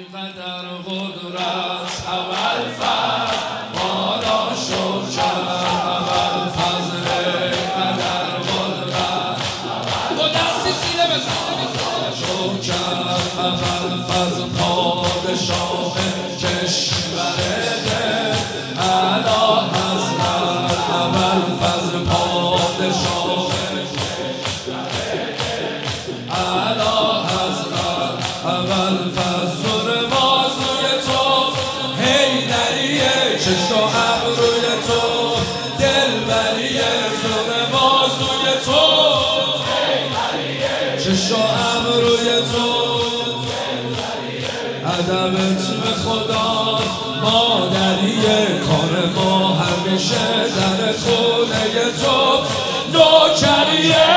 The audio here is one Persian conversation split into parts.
اینقدر قدرت ابوالفضل بالا شکر ابوالفضل اینقدر قدرت با دستی سینه بزن شکر ابوالفضل پادشاه کشور دل اعلی حضرت ابوالفضل پادشاه اعلی حضرت ابوالفضل بازوی تو حیدریه چشم و ابروی تو دلبریه زور بازوی تو چشم و ابروی تو ادبت به خدا مادریه کار ما همیشه در خونه تو نوکریه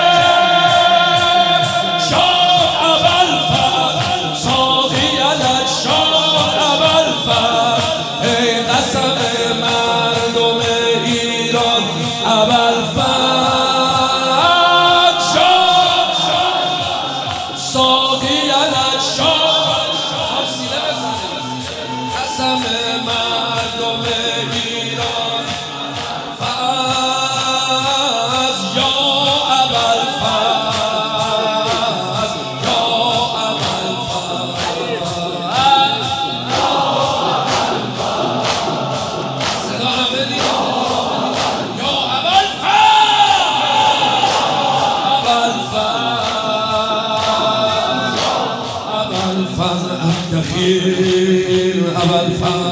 أبوالفضل